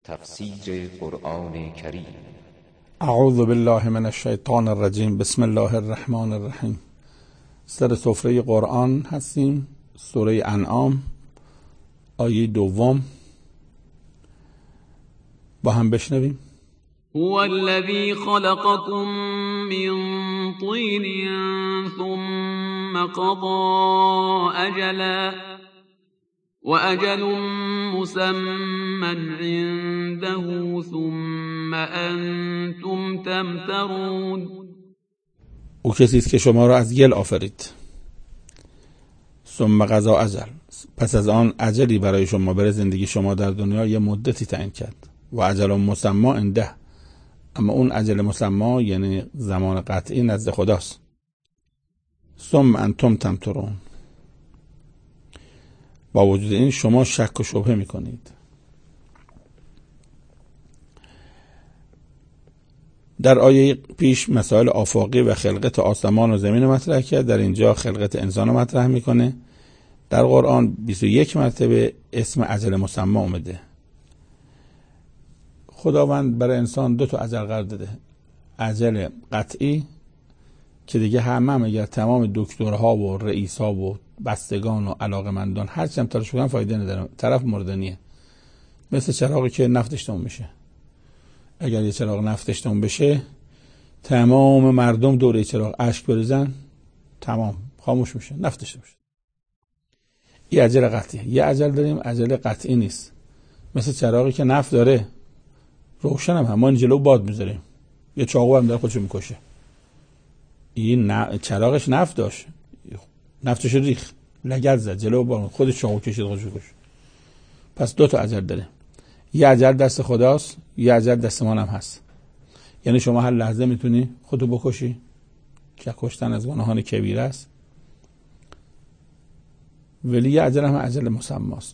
تفسیر قرآن کریم. اعوذ بالله من الشیطان الرجیم. بسم الله الرحمن الرحیم. سر سفره قرآن هستیم، سوره انعام آیه 2 با هم بشنویم. هو الذي خلقكم من طين ثم قضى أجلا وأجل مسمى عنده ثم أنتم تمترون. او کسی است که شما را از گل آفرید، ثم قضى اجل، پس از آن اجلی برای شما، برای زندگی شما در دنیا یه مدتی تعیین کرد. و اجل مسمى عنده، اما اون اجل مسمى یعنی زمان قطعی نزد خداست. ثم انتم تمترون، با وجود این شما شک و شبهه میکنید. در آیه پیش مسائل آفاقی و خلقت آسمان و زمین مطرح کرد، در اینجا خلقت انسان رو مطرح میکنه. در قرآن 21 مرتبه اسم اجل مسمى اومده. خداوند برای انسان 2 اجل قرار داده. اجل قطعی که دیگه همه اگر تمام دکترها و رئیس‌ها و بستگان و علاقمندان هر چند تلاش کنن فایده نداره، طرف مردنیه. مثل چراغی که نفتش تموم میشه. اگر یه چراغ نفتش تموم بشه، تمام مردم دوره چراغ اشک بریزن، تمام خاموش میشه، نفتش میشه. یه اجل قطعی. یه اجل داریم اجل قطعی نیست، مثل چراغی که نفت داره، روشن هم ما جلو باد میذاریم، یه چاقو هم داره خودشو میکشه. این چراغش نفت داشت، نفتش ریخ، لگد زد جلو باد، خودش چاقو کشید خودشو کشید. پس 2 اجل داره. یه اجل دست خداست، یه اجل دست ما هم هست. یعنی شما هر لحظه میتونی خودتو بکشی که کشتن از گناهان کبیره است، ولی یه اجل هم اجل مسمى است.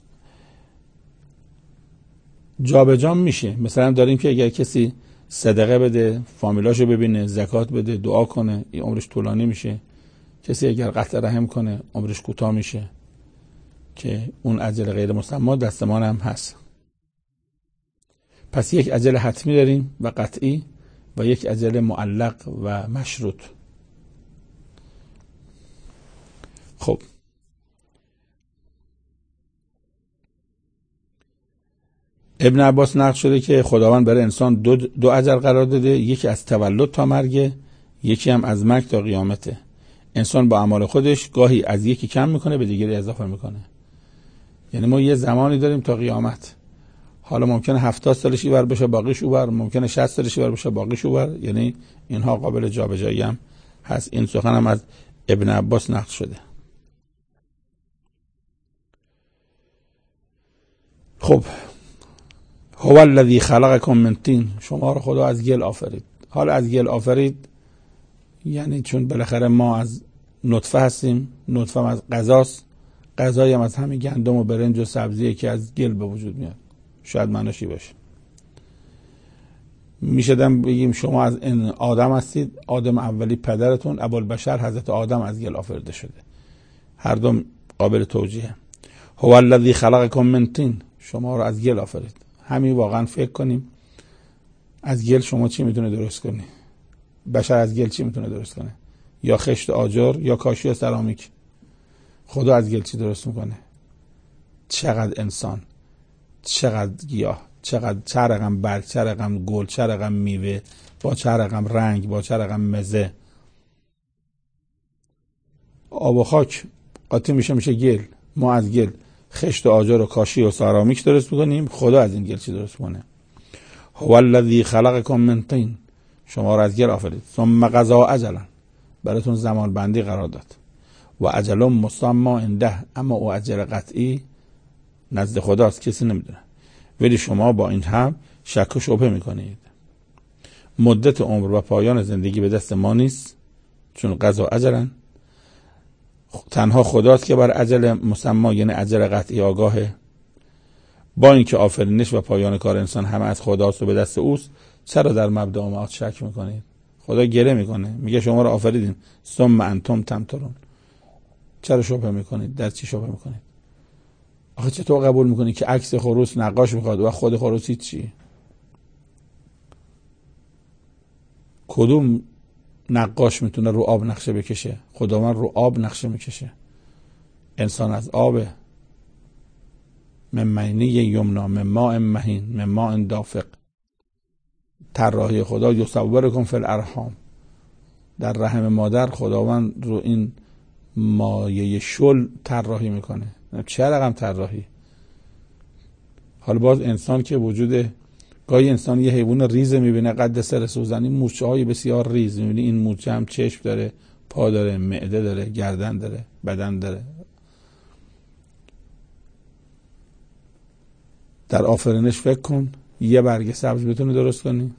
جا به جا میشه. مثلا داریم که اگر کسی صدقه بده، فامیلاشو ببینه، زکات بده، دعا کنه، این عمرش طولانی میشه. کسی اگر قطع رحم کنه عمرش کوتاه میشه، که اون اجل غیر مسمى دست ما هم هست. پس یک اجل حتمی داریم و قطعی و یک اجل معلق و مشروط. خب ابن عباس نقل شده که خداوند برای انسان 2 اجل قرار داده، یکی از تولد تا مرگ، یکی هم از مرگ تا قیامته. انسان با اعمال خودش گاهی از یکی کم میکنه به دیگری اضافه میکنه. یعنی ما یه زمانی داریم تا قیامت. حالا ممکنه 70 سالش اینور بشه باقیش اونور، ممکنه 60 سالش اینور بشه باقیش اونور. یعنی اینها قابل جابجایی هم هست. این سخن هم از ابن عباس نقل شده. خب هو الذی خلقکم من طین، شما رو خدا از گل آفرید. حالا از گل آفرید یعنی چون بالاخره ما از نطفه هستیم، نطفه هم از غذاست، غذایی هم از همین گندم و برنج و سبزیه که از گل به وجود میاد. شاید معناشی باشه. میشدم بگیم شما از این آدم هستید، آدم اولی پدرتون ابوالبشر حضرت آدم از گل آفریده شده. هر دو قابل توجیهه. هو الذی خلقکم من طین، شما رو از گل آفرید. همین واقعا فکر کنیم از گل شما چی میتونه درست کنی؟ بشر از گل چی میتونه درست کنه؟ یا خشت آجر یا کاشی سرامیک. خدا از گل چی درست میکنه؟ چقدر انسان، چقدر گیاه، چقدر چه رقم برگ، چه رقم گل، چه رقم میوه، با چه رقم رنگ، با چه رقم مزه. آب و خاک قاطی میشه گل. ما از گل خشت و آجر و کاشی و سرامیک درست میکنیم. خدا از این گل چی درست کنه؟ هو الذی خلقکم من طین، شما را از گل آفرید. ثم قضى اجلا، براتون زمان بندی قرار داد. و اجل مسمى عنده، اما او اجل قطعی نزد خداست، کسی نمیدونه. ولی شما با این هم شک و شبهه میکنید. مدت عمر و پایان زندگی به دست ما نیست، چون قضا اجلا تنها خداست که بر اجل مسمى یعنی اجل قطعی آگاهه. با اینکه آفرینش و پایان کار انسان همه از خداست و به دست اوست، چرا در مبدا و معاد شک میکنید؟ خدا گله میکنه، میگه شما رو آفریدیم، ثم انتم تمترون. چرا شبهه میکنید؟ در چی شبهه میکنید؟ آخه چطور قبول میکنی که عکس خروس نقاش میخواد و خود خروس چی؟ کدوم نقاش میتونه رو آب نقشه بکشه؟ خداوند رو آب نقشه میکشه. انسان از آبه. من معنی یمنا من ماء مهین من ماء دافق. طراحی خدا یصورکم فی الارحام، در رحم مادر خداوند رو این مایه شل طراحی میکنه. چه رقم طراحی. حالا باز انسان که وجود، گاهی انسان یه حیوان ریز میبینه قد سر سوزنی، مورچه های بسیار ریز میبینی. این مورچه هم چشم داره، پا داره، معده داره، گردن داره، بدن داره. در آفرینش فکر کن، یه برگ سبز بتونی درست کنی.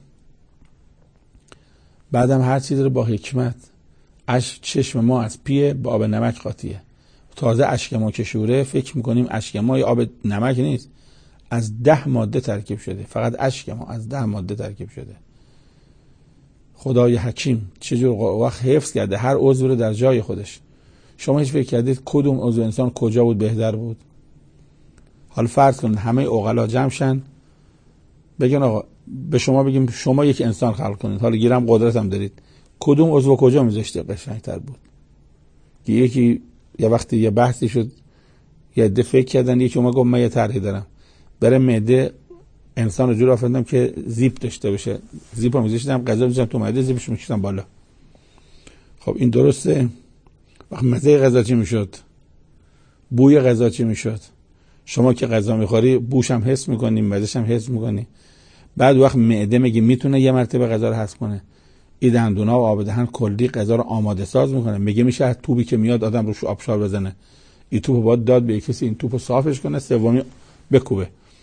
بعدم هر چیز رو با حکمت. چشم ما از پیه با آب نمک قاطیه. تازه اشک ما که شوره فکر میکنیم اشک ما آب نمک نیست، از 10 ماده ترکیب شده. فقط اشک ما از 10 ماده ترکیب شده. خدای حکیم چجور وقت حفظ کرده هر عضو رو در جای خودش. شما هیچ فکر کردید کدوم عضو انسان کجا بود بهتر بود؟ حالا فرض کنید همه عقلا جمع شن بگن آقا به شما بگیم شما یک انسان خلق کنید، حالا گیرم قدرت هم دارید، کدوم عضو کجا میذاشته قشنگتر بود؟ یکی یه وقتی یه بحثی شد، یه عده فکر کردن، یکی اومد گفت من یه طرحی دارم، برای معده انسان رو جور آفریدم که زیپ داشته باشه، زیپ رو میذاشتم غذا میذاشتم تو معده، زیپش میکشیدم بالا. خب این درسته؟ وقت مزه غذا چی میشد؟ بوی غذا چی میشد؟ شما که غذا میخوری بوش هم حس میکنی، مزهش هم حس میکنی. بعد وقت معده میگه میتونه یه مرتبه غذا رو حس کنه، این دندونا و آب دهن کلی غذا رو آماده ساز میکنه. میگه میشه از توپی که میاد آدم روش آبشار بزنه، این توپو باید داد به کسی این توپو صافش کنه، سومی بکوبه.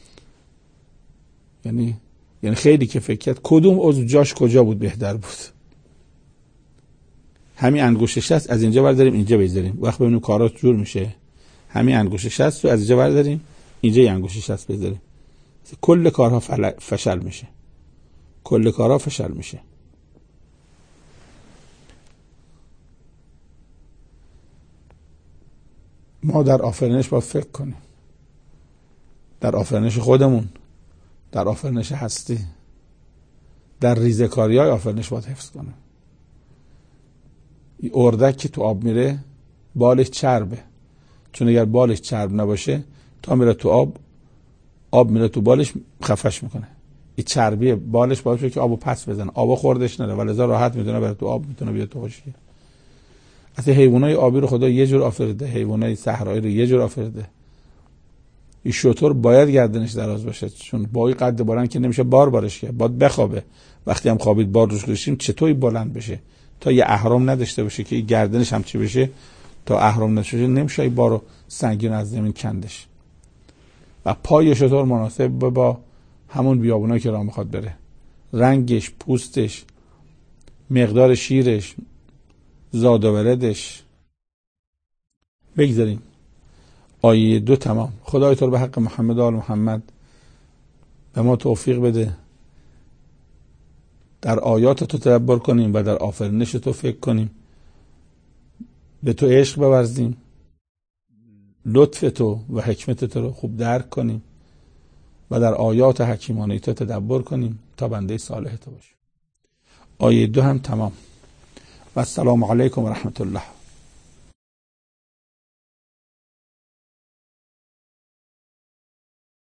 یعنی خیلی که فکر کرد کدوم عضو جاش کجا بود بهتر بود. همین انگشت شست از اینجا برداریم اینجا بذاریم، وقت ببینیم کارا جور میشه. همین انگشت شست رو از اینجا برداریم اینجا یه انگشت شست بذاریم، کل کارها فشل میشه. کل کارها فشل میشه. ما در آفرینش باید فکر کنیم، در آفرینش خودمون، در آفرینش هستی، در ریزکاری های آفرینش باید حفظ کنیم. این اردک که تو آب میره بالش چربه، چون اگر بالش چرب نباشه تا میره تو آب میره تو بالش خفش میکنه. این چربی بالش باعث میشه که آبو پس بزنه، آبو خوردش نره، ولذا راحت میتونه بره تو آب، میتونه بیاد تو خشکی. اصلا حیوانای آبی رو خدا یه جور آفریده، حیوانای صحرایی رو یه جور آفریده. این شتر باید گردنش دراز باشه، چون با این قد بلند که نمیشه بارش که باید بخوابه. وقتی هم خوابید بار روش گذاشتیم چطوری بلند بشه تا یه اهرم نداشته باشه که این گردنش هم چی بشه، تا اهرم نشه نمیشه این بارو سنگین از زمین کندش. و پای شتر مناسب با همون بیابونایی که راه میخواد بره، رنگش، پوستش، مقدار شیرش، زاد و ولدش. بگذاریم آیه 2 تمام. خدای تو رو به حق محمد و آل محمد به ما توفیق بده در آیات تو تدبر کنیم و در آفرینش تو فکر کنیم، به تو عشق بورزیم، لطف تو و حکمت تو رو خوب درک کنیم و در آیات حکیمانه تو تدبر کنیم تا بنده صالح تو باشیم. آیه 2 هم تمام. و السلام علیکم و رحمت الله.